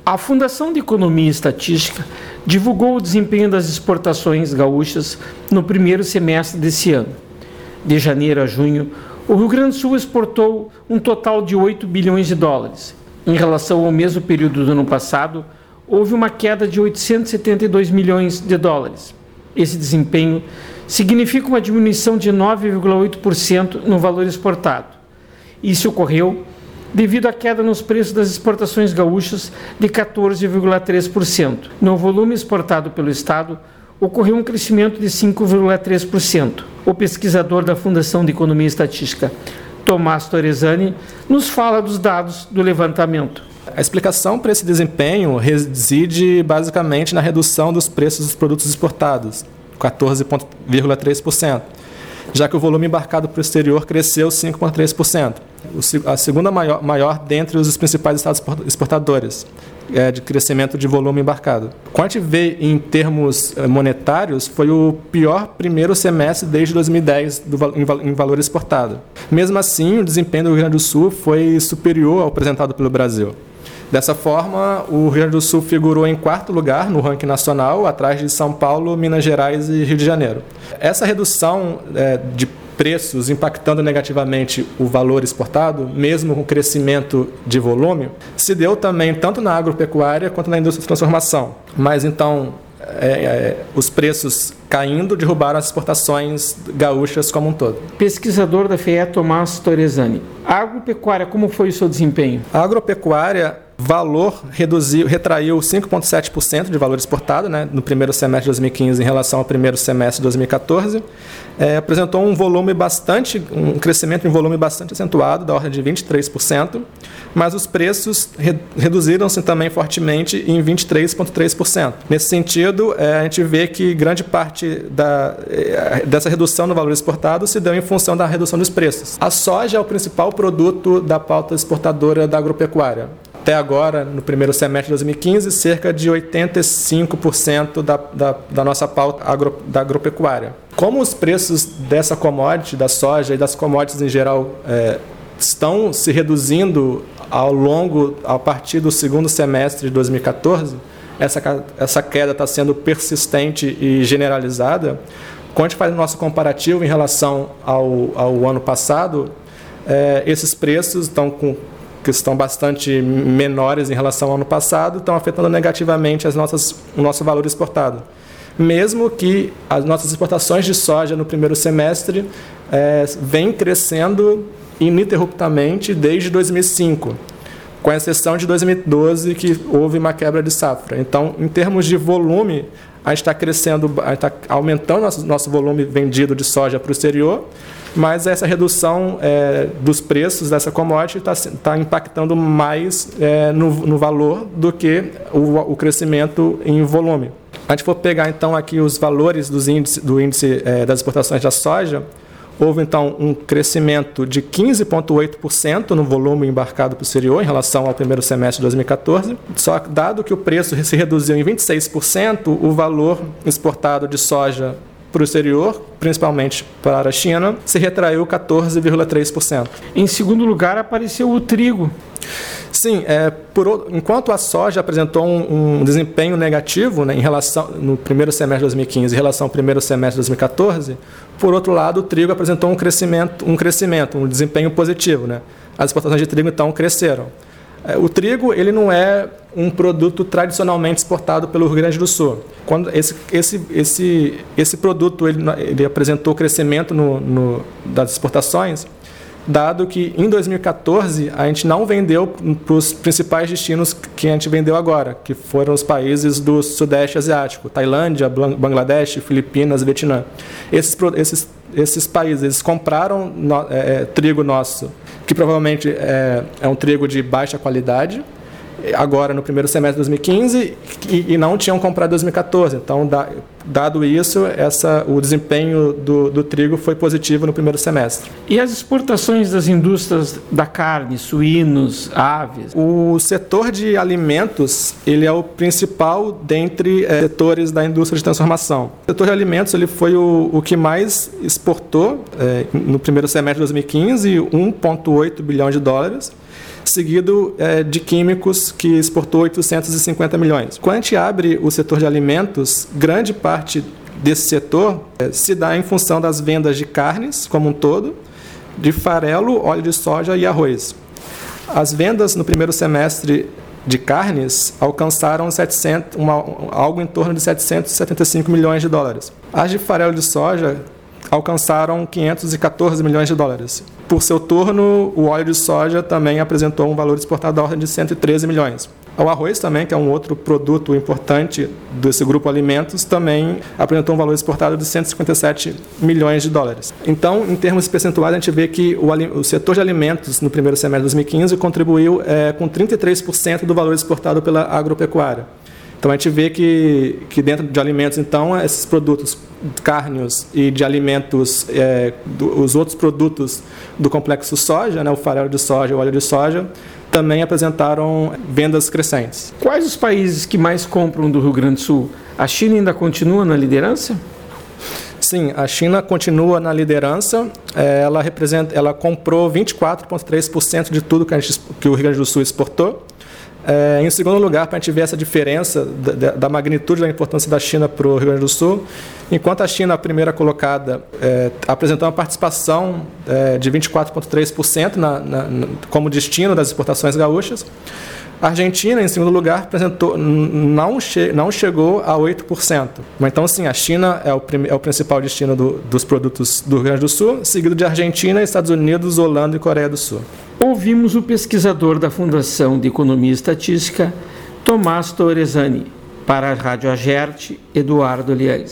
A Fundação de Economia e Estatística divulgou o desempenho das exportações gaúchas no primeiro semestre desse ano. De janeiro a junho, o Rio Grande do Sul exportou um total de 8 bilhões de dólares. Em relação ao mesmo período do ano passado, houve uma queda de 872 milhões de dólares. Esse desempenho significa uma diminuição de 9,8% no valor exportado. Isso ocorreu devido à queda nos preços das exportações gaúchas de 14,3%. No volume exportado pelo Estado, ocorreu um crescimento de 5,3%. O pesquisador da Fundação de Economia e Estatística, Tomás Torresani, nos fala dos dados do levantamento. A explicação para esse desempenho reside basicamente na redução dos preços dos produtos exportados, 14,3%, já que o volume embarcado para o exterior cresceu 5,3%. A segunda maior dentre os principais estados exportadores de crescimento de volume embarcado. Quando a gente vê em termos monetários, foi o pior primeiro semestre desde 2010 em valor exportado. Mesmo assim, o desempenho do Rio Grande do Sul foi superior ao apresentado pelo Brasil. Dessa forma, o Rio Grande do Sul figurou em quarto lugar no ranking nacional, atrás de São Paulo, Minas Gerais e Rio de Janeiro. Essa redução de preços impactando negativamente o valor exportado, mesmo com crescimento de volume, se deu também tanto na agropecuária quanto na indústria de transformação. Mas então, os preços caindo derrubaram as exportações gaúchas como um todo. Pesquisador da FEE, Tomás Torresani. A agropecuária, como foi o seu desempenho? A agropecuária, retraiu 5,7% de valor exportado, no primeiro semestre de 2015 em relação ao primeiro semestre de 2014. Apresentou um crescimento em volume bastante acentuado, da ordem de 23%, mas os preços reduziram-se também fortemente em 23,3%. Nesse sentido, a gente vê que grande parte dessa redução no valor exportado se deu em função da redução dos preços. A soja é o principal produto da pauta exportadora da agropecuária. Até agora, no primeiro semestre de 2015, cerca de 85% da nossa pauta da agropecuária. Como os preços dessa commodity, da soja e das commodities em geral, estão se reduzindo a partir do segundo semestre de 2014, essa queda está sendo persistente e generalizada. Quando a gente faz o nosso comparativo em relação ao ano passado, esses preços que estão bastante menores em relação ao ano passado, estão afetando negativamente o nosso valor exportado. Mesmo que as nossas exportações de soja no primeiro semestre vêm crescendo ininterruptamente desde 2005, com exceção de 2012, que houve uma quebra de safra. Então, em termos de volume, a gente está crescendo, a gente está aumentando nosso volume vendido de soja para o exterior, mas essa redução dos preços dessa commodity está impactando mais no valor do que o crescimento em volume. A gente for pegar então aqui os valores do índice das exportações da soja, houve então um crescimento de 15,8% no volume embarcado para o exterior em relação ao primeiro semestre de 2014. Só que, dado que o preço se reduziu em 26%, o valor exportado de soja para o exterior, principalmente para a China, se retraiu 14,3%. Em segundo lugar, apareceu o trigo. Sim, enquanto a soja apresentou um desempenho negativo em relação no primeiro semestre de 2015 em relação ao primeiro semestre de 2014, por outro lado, o trigo apresentou um desempenho positivo. As exportações de trigo, então, cresceram. O trigo ele não é um produto tradicionalmente exportado pelo Rio Grande do Sul. Quando esse produto ele apresentou crescimento das exportações, dado que em 2014 a gente não vendeu para os principais destinos que a gente vendeu agora, que foram os países do Sudeste Asiático, Tailândia, Bangladesh, Filipinas, Vietnã. Esses países eles compraram trigo nosso, que provavelmente é um trigo de baixa qualidade, agora no primeiro semestre de 2015 e não tinham comprado em 2014. Então, dado isso, o desempenho do trigo foi positivo no primeiro semestre. E as exportações das indústrias da carne, suínos, aves? O setor de alimentos ele é o principal dentre setores da indústria de transformação. O setor de alimentos ele foi o que mais exportou no primeiro semestre de 2015, 1,8 bilhão de dólares. seguido de químicos, que exportou 850 milhões. Quando a gente abre o setor de alimentos, grande parte desse setor se dá em função das vendas de carnes como um todo, de farelo, óleo de soja e arroz. As vendas no primeiro semestre de carnes alcançaram algo em torno de 775 milhões de dólares. As de farelo de soja alcançaram 514 milhões de dólares. Por seu turno, o óleo de soja também apresentou um valor exportado da ordem de 113 milhões. O arroz também, que é um outro produto importante desse grupo alimentos, também apresentou um valor exportado de 157 milhões de dólares. Então, em termos percentuais, a gente vê que o setor de alimentos no primeiro semestre de 2015 contribuiu com 33% do valor exportado pela agropecuária. Então, a gente vê que dentro de alimentos, então, esses produtos cárneos e de alimentos, os outros produtos do complexo soja, né, o farelo de soja, o óleo de soja, também apresentaram vendas crescentes. Quais os países que mais compram do Rio Grande do Sul? A China ainda continua na liderança? Sim, a China continua na liderança. Ela comprou 24,3% de tudo que o Rio Grande do Sul exportou. Em segundo lugar, para a gente ver essa diferença da magnitude da importância da China para o Rio Grande do Sul, enquanto a China, a primeira colocada, apresentou uma participação de 24,3% como destino das exportações gaúchas, a Argentina, em segundo lugar, não chegou a 8%. Então, sim, a China é o principal destino dos produtos do Rio Grande do Sul, seguido de Argentina, Estados Unidos, Holanda e Coreia do Sul. Ouvimos o pesquisador da Fundação de Economia e Estatística, Tomás Torresani. Para a Rádio Agerte, Eduardo Liares.